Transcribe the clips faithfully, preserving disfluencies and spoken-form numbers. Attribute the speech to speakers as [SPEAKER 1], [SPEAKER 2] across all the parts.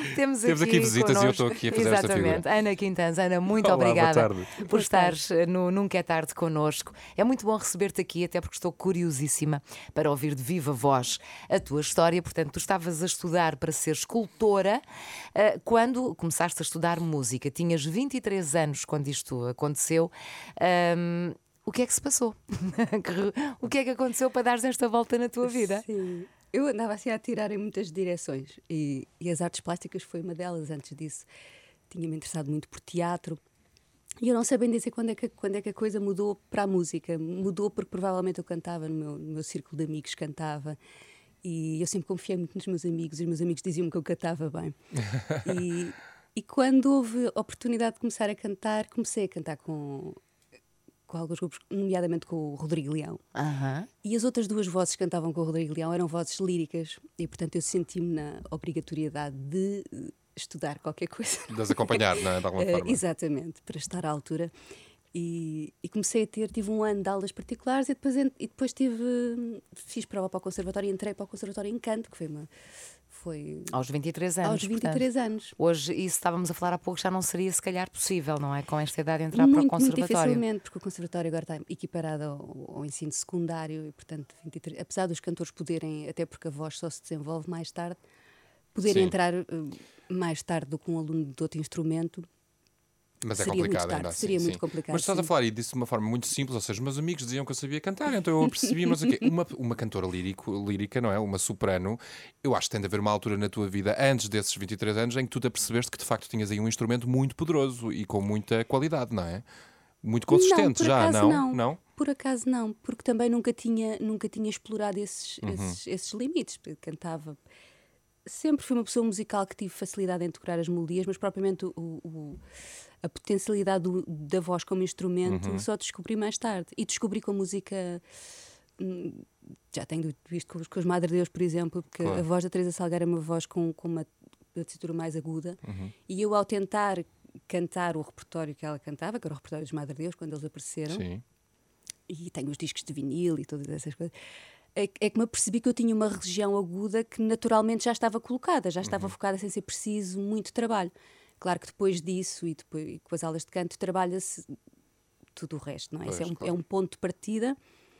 [SPEAKER 1] Temos,
[SPEAKER 2] Temos aqui,
[SPEAKER 1] aqui
[SPEAKER 2] visitas
[SPEAKER 1] connosco,
[SPEAKER 2] e eu estou aqui a fazer
[SPEAKER 1] exatamente,
[SPEAKER 2] esta figura.
[SPEAKER 1] Ana Quintanz. Ana, muito
[SPEAKER 2] Olá,
[SPEAKER 1] obrigada por
[SPEAKER 3] Boa
[SPEAKER 1] estares no Nunca é Tarde connosco. É muito bom receber-te aqui, até porque estou curiosíssima para ouvir de viva voz a tua história. Portanto, tu estavas a estudar para ser escultora uh, quando começaste a estudar música. Tinhas vinte e três anos quando isto aconteceu. Um, o que é que se passou? O que é que aconteceu para dares esta volta na tua vida?
[SPEAKER 3] Sim. Eu andava assim a atirar em muitas direções e, e as artes plásticas foi uma delas. Antes disso, tinha-me interessado muito por teatro. E eu não sei bem dizer quando é, que, quando é que a coisa mudou para a música. Mudou porque provavelmente eu cantava, no meu, no meu círculo de amigos cantava. E eu sempre confiei muito nos meus amigos. E os meus amigos diziam-me que eu cantava bem. E, e quando houve a oportunidade de começar a cantar, comecei a cantar com... com alguns grupos, nomeadamente com o Rodrigo Leão.
[SPEAKER 1] Uhum.
[SPEAKER 3] E as outras duas vozes que cantavam com o Rodrigo Leão eram vozes líricas e, portanto, eu senti-me na obrigatoriedade de estudar qualquer coisa.
[SPEAKER 2] De as acompanhar, não é? De alguma forma.
[SPEAKER 3] Uh, exatamente, para estar à altura. E, e comecei a ter, tive um ano de aulas particulares e depois, e depois tive, fiz prova para o conservatório e entrei para o conservatório em canto, que foi uma... Foi...
[SPEAKER 1] Aos vinte e três anos.
[SPEAKER 3] Aos vinte e três
[SPEAKER 1] portanto.
[SPEAKER 3] anos.
[SPEAKER 1] Hoje, isso estávamos a falar há pouco, já não seria se calhar possível, não é? Com esta idade entrar
[SPEAKER 3] muito,
[SPEAKER 1] para o conservatório.
[SPEAKER 3] Muito dificilmente, porque o conservatório agora está equiparado ao, ao ensino secundário e, portanto, vinte e três, apesar dos cantores poderem, até porque a voz só se desenvolve mais tarde, poderem
[SPEAKER 2] Sim.
[SPEAKER 3] entrar uh, mais tarde do que um aluno de outro instrumento.
[SPEAKER 2] Mas é
[SPEAKER 3] seria
[SPEAKER 2] complicado
[SPEAKER 3] muito tarde,
[SPEAKER 2] ainda assim.
[SPEAKER 3] seria
[SPEAKER 2] sim.
[SPEAKER 3] muito complicado.
[SPEAKER 2] Mas estás
[SPEAKER 3] sim.
[SPEAKER 2] a falar e disse de uma forma muito simples, ou seja, meus amigos diziam que eu sabia cantar, então eu percebi, mas o quê? Uma, uma cantora lírico, lírica, não é? Uma soprano, eu acho que tem de haver uma altura na tua vida, antes desses vinte e três anos, em que tu te apercebeste que de facto tinhas aí um instrumento muito poderoso e com muita qualidade, não é? Muito consistente,
[SPEAKER 3] não, por
[SPEAKER 2] já,
[SPEAKER 3] acaso,
[SPEAKER 2] não?
[SPEAKER 3] não?
[SPEAKER 2] Não?
[SPEAKER 3] Por acaso não, porque também nunca tinha, nunca tinha explorado esses,
[SPEAKER 2] Uhum.
[SPEAKER 3] esses, esses limites. Cantava. Sempre fui uma pessoa musical que tive facilidade em decorar as melodias, mas propriamente o, o, a potencialidade do, da voz como instrumento
[SPEAKER 2] Uhum.
[SPEAKER 3] só descobri mais tarde. E descobri com a música. Já tenho visto com, com os Madre Deus, por exemplo, porque
[SPEAKER 2] Claro.
[SPEAKER 3] a voz da Teresa Salgueiro é uma voz com, com uma tessitura mais aguda.
[SPEAKER 2] Uhum.
[SPEAKER 3] E eu, ao tentar cantar o repertório que ela cantava, que era o repertório dos Madre Deus, quando eles apareceram,
[SPEAKER 2] Sim.
[SPEAKER 3] e tenho os discos de vinil e todas essas coisas. É, é que me apercebi que eu tinha uma região aguda que naturalmente já estava colocada, já estava
[SPEAKER 2] Uhum.
[SPEAKER 3] focada sem ser preciso muito trabalho. Claro que depois disso e, depois, e com as aulas de canto trabalha-se tudo o resto, não é?
[SPEAKER 2] Pois,
[SPEAKER 3] Isso é um,
[SPEAKER 2] claro.
[SPEAKER 3] é um ponto de partida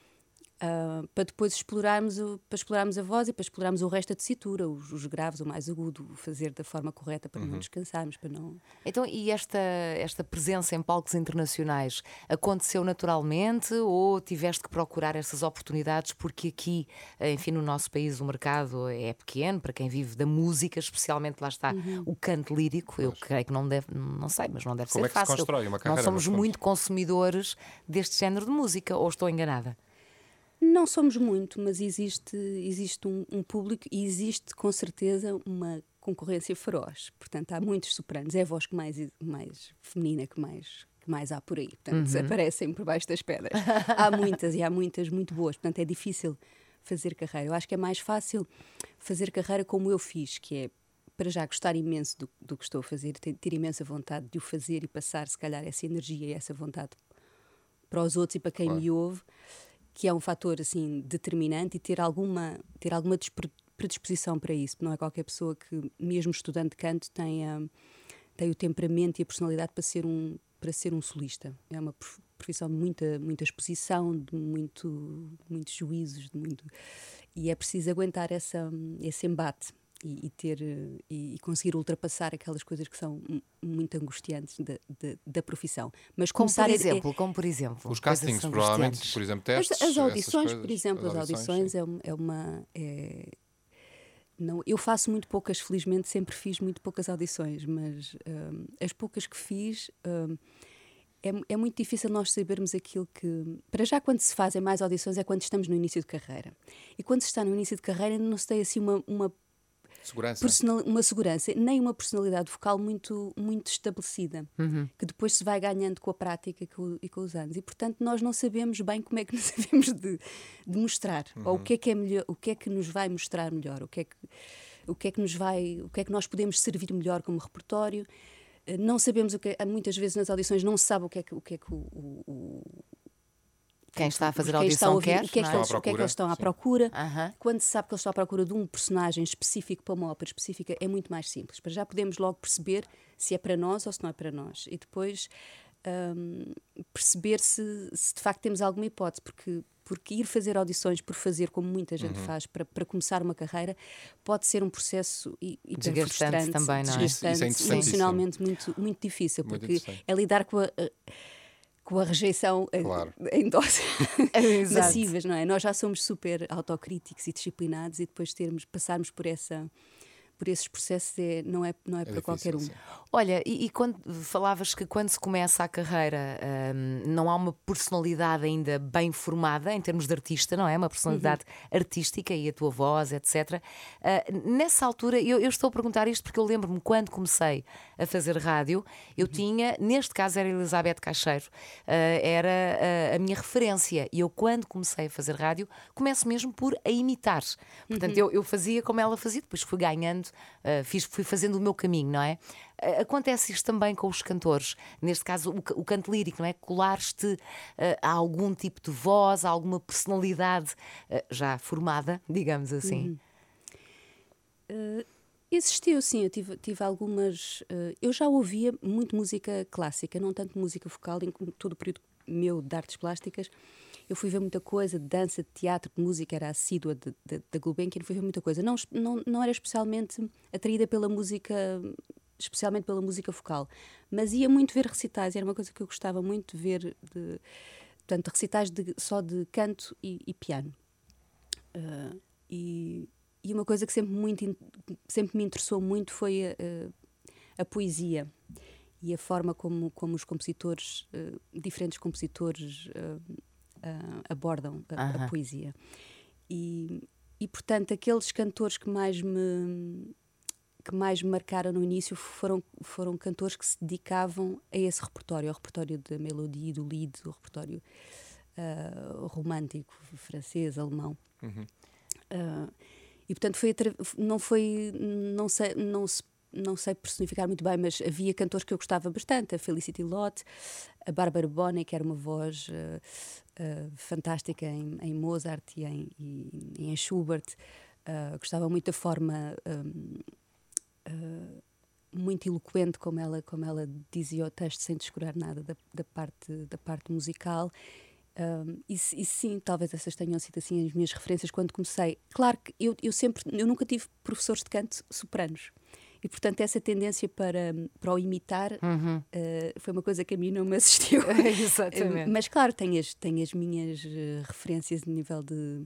[SPEAKER 3] uh, para depois explorarmos, o, para explorarmos a voz e para explorarmos o resto da tessitura, os, os graves, o mais agudo, fazer da forma correta para
[SPEAKER 2] Uhum.
[SPEAKER 3] não descansarmos, para não...
[SPEAKER 1] Então, e esta, esta presença em palcos internacionais aconteceu naturalmente ou tiveste que procurar essas oportunidades porque aqui, enfim, no nosso país o mercado é pequeno, para quem vive da música, especialmente lá está
[SPEAKER 3] Uhum.
[SPEAKER 1] o canto lírico, eu
[SPEAKER 2] Pois.
[SPEAKER 1] creio que não deve, não sei, mas não deve
[SPEAKER 2] Como
[SPEAKER 1] ser
[SPEAKER 2] é que se
[SPEAKER 1] fácil.
[SPEAKER 2] constrói uma
[SPEAKER 1] Não
[SPEAKER 2] carreira,
[SPEAKER 1] somos
[SPEAKER 2] no fundo?
[SPEAKER 1] muito consumidores deste género de música, ou estou enganada?
[SPEAKER 3] Não somos muito, mas existe, existe um, um público e existe com certeza uma concorrência feroz. Portanto, há muitos sopranos. É a voz que mais, mais feminina que mais, que mais há por aí. Portanto,
[SPEAKER 1] Uhum.
[SPEAKER 3] desaparecem por baixo das pedras. Há muitas e há muitas muito boas. Portanto, é difícil fazer carreira. Eu acho que é mais fácil fazer carreira como eu fiz, que é para já gostar imenso do, do que estou a fazer, ter, ter imensa vontade de o fazer e passar, se calhar, essa energia e essa vontade para os outros e para quem
[SPEAKER 2] Claro.
[SPEAKER 3] me ouve, que é um fator assim determinante, e ter alguma, ter alguma despre- predisposição para isso. Não é qualquer pessoa que, mesmo estudante de canto, tenha, tem o temperamento e a personalidade para ser um, para ser um solista. É uma prof- profissão de muita, muita exposição, de muito, muitos juízos, de muito... e é preciso aguentar essa, esse embate. E, e, ter, e, e conseguir ultrapassar aquelas coisas que são m- muito angustiantes da, da, da profissão. Mas
[SPEAKER 1] Como
[SPEAKER 3] começar
[SPEAKER 1] por
[SPEAKER 3] a-
[SPEAKER 1] exemplo, como por exemplo.
[SPEAKER 2] Os
[SPEAKER 1] coisas
[SPEAKER 2] castings, provavelmente,
[SPEAKER 1] angustiantes.
[SPEAKER 2] por exemplo,
[SPEAKER 3] As,
[SPEAKER 2] testes.
[SPEAKER 3] as
[SPEAKER 2] essas
[SPEAKER 3] audições, por
[SPEAKER 2] coisas.
[SPEAKER 3] exemplo, as audições
[SPEAKER 2] sim.
[SPEAKER 3] é, um- é uma. É, não, eu faço muito poucas, felizmente, sempre fiz muito poucas audições, mas hum, as poucas que fiz. hum, é, é muito difícil nós sabermos aquilo que... Para já, quando se fazem mais audições é quando estamos no início de carreira. E quando se está no início de carreira não se tem assim uma, uma,
[SPEAKER 2] Segurança.
[SPEAKER 3] personal, uma segurança, nem uma personalidade vocal muito, muito estabelecida,
[SPEAKER 1] Uhum.
[SPEAKER 3] que depois se vai ganhando com a prática e com, e com os anos. E, portanto, nós não sabemos bem como é que nos devemos de, de mostrar,
[SPEAKER 2] Uhum.
[SPEAKER 3] ou o que é que é melhor, o que é que nos vai mostrar melhor, o que é que, o que é que nos vai, o que é que nós podemos servir melhor como repertório. Eh, Não sabemos o que é, muitas vezes nas audições não se sabe o que é que o que é que o, o, o
[SPEAKER 1] Quem está a fazer a
[SPEAKER 3] Quem está a
[SPEAKER 1] audição
[SPEAKER 3] ouvir,
[SPEAKER 1] quer,
[SPEAKER 3] o que é que,
[SPEAKER 1] não é?
[SPEAKER 3] eles, o que é que eles estão à procura.
[SPEAKER 1] Aham.
[SPEAKER 3] Quando se sabe que eles estão à procura de um personagem específico para uma ópera específica, é muito mais simples. Para já podemos logo perceber se é para nós ou se não é para nós. E depois hum, perceber se, se de facto temos alguma hipótese, porque, porque ir fazer audições por fazer, como muita gente
[SPEAKER 2] Uhum.
[SPEAKER 3] faz, para, para começar uma carreira, pode ser um processo hi- hiper
[SPEAKER 1] Desgastante
[SPEAKER 3] frustrante,
[SPEAKER 1] também, não é?
[SPEAKER 3] desgastante,
[SPEAKER 2] Isso- isso é interessantíssimo.
[SPEAKER 3] emocionalmente muito, muito difícil,
[SPEAKER 2] Muito
[SPEAKER 3] porque
[SPEAKER 2] interessante.
[SPEAKER 3] é lidar com a, a- com a rejeição eh,
[SPEAKER 2] Claro.
[SPEAKER 3] em doses
[SPEAKER 1] Exato.
[SPEAKER 3] massivas, não é? Nós já somos super autocríticos e disciplinados e depois termos, passarmos por essa por esses processos é, não é, não é, para
[SPEAKER 2] difícil,
[SPEAKER 3] qualquer um.
[SPEAKER 2] sim.
[SPEAKER 1] Olha, e, e quando falavas que quando se começa a carreira hum, não há uma personalidade ainda bem formada em termos de artista, não é? Uma personalidade artística e a tua voz, etcétera. Ah, nessa altura, eu, eu estou a perguntar isto porque eu lembro-me quando comecei a fazer rádio, eu tinha, neste caso era Elizabeth Cacheiro, ah, era ah, a minha referência. E eu, quando comecei a fazer rádio, começo mesmo por a imitar. Portanto, eu, eu fazia como ela fazia, depois fui ganhando. Uh, fiz, fui fazendo o meu caminho, não é? Uh, acontece isto também com os cantores, neste caso o, ca- o canto lírico, não é? Colares-te uh, a algum tipo de voz, a alguma personalidade uh, já formada, digamos assim.
[SPEAKER 3] Uh, existiu, sim, eu tive, tive algumas. Uh, eu já ouvia muito música clássica, não tanto música vocal, em todo o período meu de artes plásticas. Eu fui ver muita coisa, de dança, de teatro, de música, era assídua de- de- da Gulbenkian, fui ver muita coisa. Não, não, não era especialmente atraída pela música, especialmente pela música vocal, mas ia muito ver recitais, era uma coisa que eu gostava muito de ver, de, portanto, recitais de, só de canto e, e piano. Uh, e, e uma coisa que sempre, muito, in- sempre me interessou muito foi a, a, a poesia e a forma como, como os compositores, uh, diferentes compositores, uh, uh, abordam a, a
[SPEAKER 1] Aham.
[SPEAKER 3] poesia. E, e, portanto, aqueles cantores que mais me, que mais me marcaram no início foram, foram cantores que se dedicavam a esse repertório, ao repertório da melodia, do lied, o repertório uh, romântico, francês, alemão.
[SPEAKER 2] Uhum.
[SPEAKER 3] Uh, e portanto foi atra- não foi não sei não se não sei personificar muito bem, mas havia cantores que eu gostava bastante, a Felicity Lott, a Barbara Bonney, que era uma voz uh, uh, fantástica em, em Mozart e em, e, e em Schubert. Uh, gostava muito da forma um, uh, muito eloquente como ela como ela dizia o texto sem descurar nada da, da parte da parte musical. Um, e, e sim, talvez essas tenham sido assim as minhas referências quando comecei. Claro que eu, eu sempre, eu nunca tive professores de canto sopranos e portanto essa tendência para, para o imitar
[SPEAKER 1] Uhum.
[SPEAKER 3] uh, foi uma coisa que a mim não me assistiu.
[SPEAKER 1] Exatamente.
[SPEAKER 3] Mas claro, tenho as, tenho as minhas uh, referências de nível de,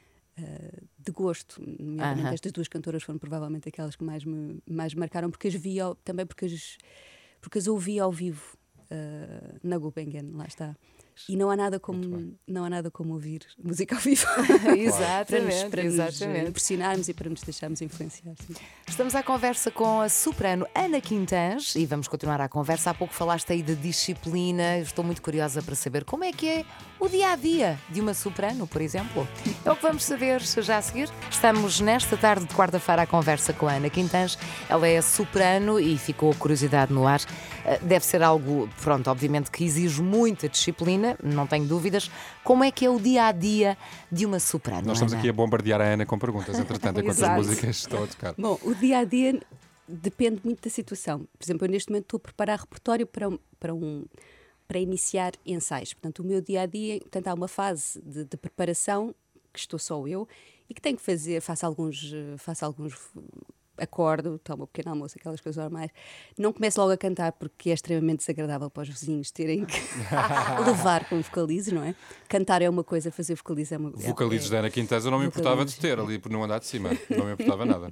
[SPEAKER 3] uh, de gosto. Nomeadamente
[SPEAKER 1] Aham.
[SPEAKER 3] estas duas cantoras foram provavelmente aquelas que mais me, mais me marcaram, porque as vi ao- também porque as, porque as ouvi ao vivo uh, na Gulbenkian, lá está. E não há nada
[SPEAKER 2] Muito
[SPEAKER 3] como,
[SPEAKER 2] bem.
[SPEAKER 3] não há nada como ouvir música ao vivo para nos,
[SPEAKER 1] Exatamente,
[SPEAKER 3] para nos uh,
[SPEAKER 1] exatamente.
[SPEAKER 3] impressionarmos e para nos deixarmos influenciar. Sim.
[SPEAKER 1] Estamos à conversa com a soprano Ana Quintãs e vamos continuar a conversa. Há pouco falaste aí de disciplina. Eu estou muito curiosa para saber como é que é o dia-a-dia de uma soprano, por exemplo. É o que vamos saber já a seguir. Estamos nesta tarde de quarta-feira à conversa com a Ana Quintãs. Ela é soprano e ficou a curiosidade no ar. Uh, Deve ser algo, pronto, obviamente que exige muita disciplina, não tenho dúvidas. Como é que é o dia-a-dia de uma soprano,
[SPEAKER 2] Nós estamos
[SPEAKER 1] Ana?
[SPEAKER 2] aqui a bombardear a Ana com perguntas, entretanto, enquanto as
[SPEAKER 1] Exato.
[SPEAKER 2] músicas estão a tocar.
[SPEAKER 3] Bom, o dia a dia depende muito da situação. Por exemplo, eu neste momento estou a preparar repertório para um, para um para iniciar ensaios. Portanto, o meu dia a dia, portanto, há uma fase de, de preparação que estou só eu e que tenho que fazer, faço alguns, eh, faço alguns acordo, tomo um pequeno almoço, aquelas coisas normais. Não começo logo a cantar porque é extremamente desagradável para os vizinhos terem que levar com vocalizo, não é? Cantar é uma coisa, fazer vocalizo é uma coisa.
[SPEAKER 2] Vocalizos da Ana Quintãs eu não me importava de ter ali por não andar de cima. Não me importava nada.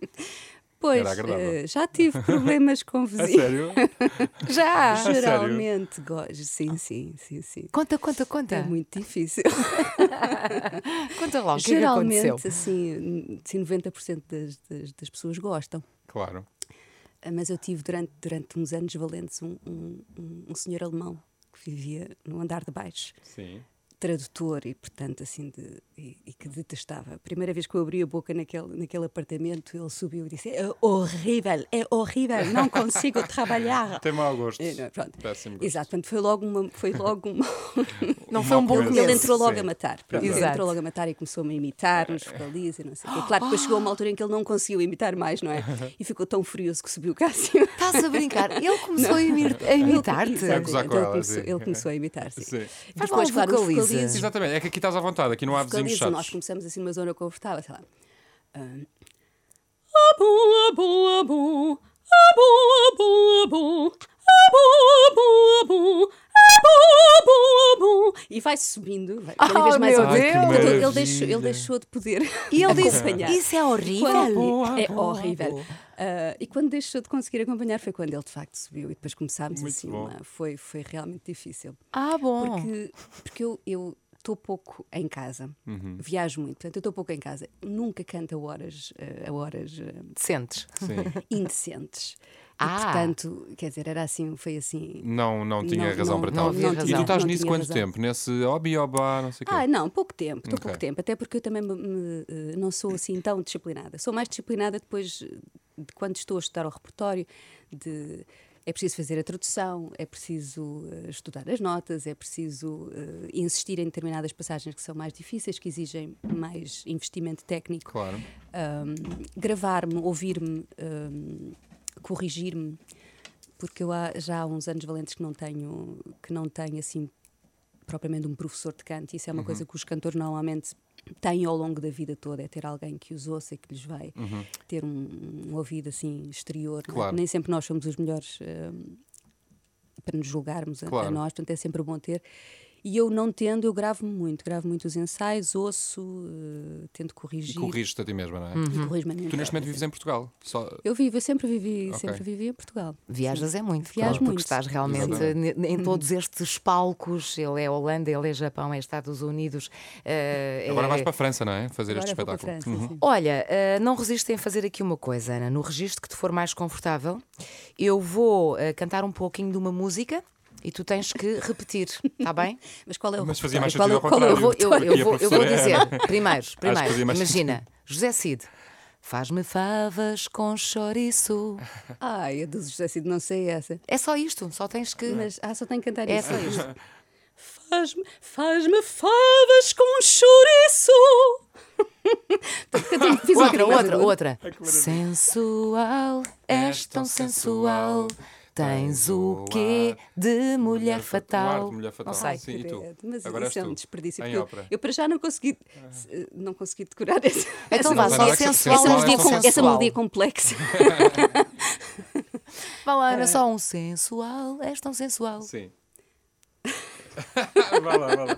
[SPEAKER 3] Pois,
[SPEAKER 2] Era agradável.
[SPEAKER 3] eh, já tive problemas com
[SPEAKER 2] A
[SPEAKER 3] vizinhos.
[SPEAKER 2] sério?
[SPEAKER 1] Já!
[SPEAKER 2] sério?
[SPEAKER 3] Geralmente gosto, sim, sim, sim, sim.
[SPEAKER 1] Conta, conta, conta.
[SPEAKER 3] É muito difícil.
[SPEAKER 1] Conta logo, o que é que
[SPEAKER 3] Geralmente,
[SPEAKER 1] aconteceu?
[SPEAKER 3] assim, assim, noventa por cento das, das, das pessoas gostam.
[SPEAKER 2] Claro.
[SPEAKER 3] Ah, Mas eu tive durante, durante uns anos valentes um, um, um, um senhor alemão que vivia no andar de baixo,
[SPEAKER 2] Sim.
[SPEAKER 3] tradutor e, portanto, assim, de, e, e que detestava. A primeira vez que eu abri a boca naquele, naquele apartamento, ele subiu e disse: é horrível, é horrível, não consigo trabalhar.
[SPEAKER 2] Tem mau gosto.
[SPEAKER 3] E, não, pronto.
[SPEAKER 2] Péssimo gosto.
[SPEAKER 3] Exato, portanto, foi logo uma. Foi logo uma...
[SPEAKER 1] Não foi um bom
[SPEAKER 2] coisa.
[SPEAKER 1] começo.
[SPEAKER 3] Ele entrou logo
[SPEAKER 2] Sim.
[SPEAKER 3] a matar. Pronto, ele
[SPEAKER 1] Exato.
[SPEAKER 3] entrou logo a matar e começou-me a imitar nos vocalizes e não sei o quê. Claro que depois chegou a uma altura em que ele não conseguiu imitar mais, não é? E ficou tão furioso que subiu cá acima.
[SPEAKER 1] Estás a brincar? Ele começou a imi- a imitar-te.
[SPEAKER 3] Exatamente,
[SPEAKER 2] A gozar com
[SPEAKER 3] ele,
[SPEAKER 2] ela,
[SPEAKER 3] começou,
[SPEAKER 2] sim.
[SPEAKER 3] ele começou a imitar, sim.
[SPEAKER 2] Sim.
[SPEAKER 1] Faz lá um
[SPEAKER 3] claro, os
[SPEAKER 1] vocaliza.
[SPEAKER 3] vocalizes-
[SPEAKER 2] Exatamente, é que aqui estás à vontade, aqui não há vizinhos
[SPEAKER 3] vocalizes, nós
[SPEAKER 2] chatos.
[SPEAKER 3] começamos assim numa zona confortável, sei lá. Ah, ah, bom, ah, bom, ah, bom, ah, bom, ah, bom, ah, bom, ah, bom, ah, bom, ah, bom, ah, bom, ah, bom, ah, bom. E vai-se subindo, vai cada vez
[SPEAKER 1] Oh,
[SPEAKER 3] mais
[SPEAKER 1] meu
[SPEAKER 3] alto.
[SPEAKER 1] Deus!
[SPEAKER 3] Portanto, ele, ele
[SPEAKER 2] maravilha.
[SPEAKER 3] deixou, ele deixou de poder
[SPEAKER 1] E ele disse:
[SPEAKER 3] acompanhar.
[SPEAKER 1] Isso é horrível.
[SPEAKER 3] Quando- é horrível. Ah, e quando deixou de conseguir acompanhar foi quando ele de facto subiu e depois começámos
[SPEAKER 2] Muito
[SPEAKER 3] assim.
[SPEAKER 2] bom.
[SPEAKER 3] Uma, foi, foi realmente difícil.
[SPEAKER 1] Ah, bom.
[SPEAKER 3] Porque, porque eu. eu Estou pouco em casa,
[SPEAKER 2] Uhum.
[SPEAKER 3] viajo muito, portanto eu estou pouco em casa. Nunca canto a horas, eh, a horas eh,
[SPEAKER 1] Sentes?
[SPEAKER 2] Sim.
[SPEAKER 3] indecentes.
[SPEAKER 1] Ah.
[SPEAKER 3] E portanto, quer dizer, era assim, foi assim.
[SPEAKER 2] Não, não tinha
[SPEAKER 3] Não-
[SPEAKER 2] razão
[SPEAKER 3] não-
[SPEAKER 2] para
[SPEAKER 1] não
[SPEAKER 2] tal.
[SPEAKER 1] havia
[SPEAKER 2] E tu
[SPEAKER 1] razão.
[SPEAKER 2] estás
[SPEAKER 3] Não
[SPEAKER 2] nisso
[SPEAKER 3] tinha
[SPEAKER 2] quanto
[SPEAKER 3] razão.
[SPEAKER 2] tempo? Nesse hobby, obá, não sei o quê?
[SPEAKER 3] Ah, não, pouco tempo, estou
[SPEAKER 2] Ok.
[SPEAKER 3] pouco tempo, até porque eu também me- me, eh, não sou assim tão disciplinada. Sou mais disciplinada depois de quando estou a estudar o repertório, de é preciso fazer a tradução, é preciso eh, estudar as notas, é preciso eh, insistir em determinadas passagens que são mais difíceis, que exigem mais investimento técnico.
[SPEAKER 2] Claro.
[SPEAKER 3] Um, gravar-me, ouvir-me, um, corrigir-me, porque eu há, já há uns anos valentes que não tenho, que não tenho assim propriamente um professor de canto. Isso é uma
[SPEAKER 2] Uhum.
[SPEAKER 3] coisa que os cantores normalmente têm ao longo da vida toda, é ter alguém que os ouça e que lhes vai ter um, um ouvido assim exterior. não é?
[SPEAKER 2] Claro.
[SPEAKER 3] Nem sempre nós somos os melhores um, para nos julgarmos a- a,
[SPEAKER 2] Claro.
[SPEAKER 3] nós, portanto é sempre bom ter. E eu não tendo, eu gravo-me muito, gravo muito os ensaios, ouço, uh, tento
[SPEAKER 2] E
[SPEAKER 3] corrigir.
[SPEAKER 2] corriges-te a ti mesma, não é?
[SPEAKER 3] E corrijo-me a mim
[SPEAKER 2] Tu neste
[SPEAKER 3] própria,
[SPEAKER 2] momento vives em Portugal. Só...
[SPEAKER 3] eu vivo, eu sempre vivi,
[SPEAKER 2] Ok.
[SPEAKER 3] sempre vivi em Portugal.
[SPEAKER 1] Viajas é muito,
[SPEAKER 3] Viajo
[SPEAKER 1] claro, porque
[SPEAKER 3] muito.
[SPEAKER 1] estás realmente
[SPEAKER 2] Exatamente.
[SPEAKER 1] n- em todos estes palcos. Ele é Holanda, ele é Japão, é Estados Unidos. eh,
[SPEAKER 2] Agora
[SPEAKER 1] é-
[SPEAKER 2] vais para a França, não é? Fazer
[SPEAKER 3] Agora
[SPEAKER 2] este
[SPEAKER 3] vou para a
[SPEAKER 2] espetáculo.
[SPEAKER 3] França, sim.
[SPEAKER 1] Olha, eh, não resistem a fazer aqui uma coisa, Ana. No registro que te for mais confortável, eu vou eh, cantar um pouquinho de uma música e tu tens que repetir, está bem?
[SPEAKER 3] Mas qual é o
[SPEAKER 2] Mas fazia mais
[SPEAKER 3] repertório?
[SPEAKER 2] sentido
[SPEAKER 3] Qual é-
[SPEAKER 2] ao
[SPEAKER 3] qual é o
[SPEAKER 1] Eu vou, eu, eu
[SPEAKER 2] Aqui a
[SPEAKER 1] vou, eu vou
[SPEAKER 2] professora é-
[SPEAKER 1] dizer, primeiro, primeiro,
[SPEAKER 2] fazia mais
[SPEAKER 1] imagina, José Cid, faz-me favas com chouriço.
[SPEAKER 3] Ai, a do José Cid, não sei essa.
[SPEAKER 1] É só isto, só tens que.
[SPEAKER 3] Mas, ah, só tenho que cantar
[SPEAKER 1] É
[SPEAKER 3] isso.
[SPEAKER 1] só isto.
[SPEAKER 3] Faz-me faz-me favas com chouriço. Portanto, fiz um
[SPEAKER 1] Outra,
[SPEAKER 3] bocadinho mais
[SPEAKER 1] outra,
[SPEAKER 3] agudo.
[SPEAKER 1] outra.
[SPEAKER 2] que maravilha.
[SPEAKER 1] Sensual, és tão sensual. Tens o quê de mulher
[SPEAKER 2] Um ar de
[SPEAKER 1] fatal?
[SPEAKER 2] mulher fatal.
[SPEAKER 1] Não sei.
[SPEAKER 2] Sim, e tu?
[SPEAKER 3] Credo, Mas
[SPEAKER 2] Agora
[SPEAKER 3] isso é
[SPEAKER 2] és
[SPEAKER 3] um
[SPEAKER 2] tu,
[SPEAKER 3] desperdício.
[SPEAKER 2] em
[SPEAKER 3] porque eu-
[SPEAKER 2] ópera.
[SPEAKER 3] Eu, para já não consegui, eh, não consegui decorar essa,
[SPEAKER 1] Então
[SPEAKER 3] essa,
[SPEAKER 1] vá,
[SPEAKER 2] não
[SPEAKER 1] só
[SPEAKER 2] tem nada que ser
[SPEAKER 1] sensual,
[SPEAKER 3] essa,
[SPEAKER 2] sensual,
[SPEAKER 1] és
[SPEAKER 3] melodia,
[SPEAKER 1] tão
[SPEAKER 2] é
[SPEAKER 3] com- essa
[SPEAKER 1] sensual.
[SPEAKER 3] melodia complexa.
[SPEAKER 1] Vá lá, Ana, só um sensual, és tão sensual.
[SPEAKER 2] Sim. vai lá, vai lá.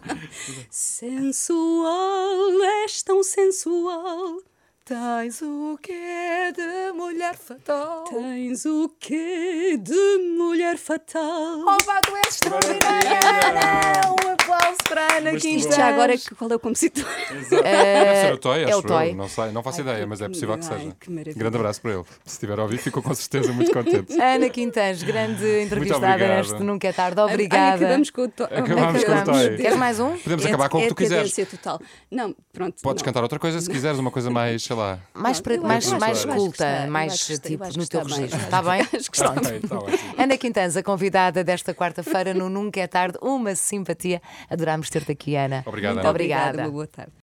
[SPEAKER 3] Sensual, és tão sensual.
[SPEAKER 1] Tens o quê de mulher fatal?
[SPEAKER 3] Tens o quê de mulher fatal?
[SPEAKER 1] Opa, tu és extraordinária, Ana! Um aplauso para a Ana
[SPEAKER 2] Muito
[SPEAKER 1] Quintans.
[SPEAKER 2] bom.
[SPEAKER 3] Isto já agora, que- qual é o compositor?
[SPEAKER 2] Exato. Deve ser o Toy,
[SPEAKER 1] é
[SPEAKER 2] acho
[SPEAKER 1] o Toy.
[SPEAKER 2] eu. Não sei, não faço
[SPEAKER 3] Ai,
[SPEAKER 2] ideia,
[SPEAKER 3] que-
[SPEAKER 2] mas é possível que
[SPEAKER 3] ai,
[SPEAKER 2] seja.
[SPEAKER 3] que maravilha.
[SPEAKER 2] Grande abraço para ele. Se estiver a ouvir, ficou com certeza muito contente.
[SPEAKER 1] Ana Quintans, grande entrevistada
[SPEAKER 2] obrigado.
[SPEAKER 1] neste Nunca é Tarde.
[SPEAKER 3] Ai,
[SPEAKER 1] Obrigada.
[SPEAKER 3] acabamos com o to...
[SPEAKER 2] Acabamos
[SPEAKER 1] com o Toy. Queres mais um?
[SPEAKER 2] Podemos
[SPEAKER 3] É-
[SPEAKER 2] acabar com o
[SPEAKER 3] é
[SPEAKER 2] que tu quiseres.
[SPEAKER 3] decadência total. Não, pronto.
[SPEAKER 2] Podes
[SPEAKER 3] não.
[SPEAKER 2] cantar outra coisa se quiseres, uma coisa mais, sei lá.
[SPEAKER 1] Mais,
[SPEAKER 3] Não,
[SPEAKER 1] para,
[SPEAKER 3] eu
[SPEAKER 1] mais,
[SPEAKER 3] acho-
[SPEAKER 1] mais
[SPEAKER 3] eu acho que
[SPEAKER 1] culta,
[SPEAKER 3] gostei, eu
[SPEAKER 1] mais
[SPEAKER 3] acho que gostei,
[SPEAKER 1] tipo
[SPEAKER 3] eu acho
[SPEAKER 1] no
[SPEAKER 3] que
[SPEAKER 1] teu
[SPEAKER 3] está bem,
[SPEAKER 1] registro.
[SPEAKER 3] eu
[SPEAKER 1] Está bem?
[SPEAKER 3] acho que está
[SPEAKER 1] Pronto.
[SPEAKER 2] Ok, tá ótimo.
[SPEAKER 1] Ana Quintans, a convidada desta quarta-feira no Nunca é Tarde. Uma simpatia. Adorámos ter-te aqui, Ana.
[SPEAKER 2] Obrigado,
[SPEAKER 3] Muito
[SPEAKER 2] Ana.
[SPEAKER 1] Obrigada.
[SPEAKER 3] Uma boa tarde.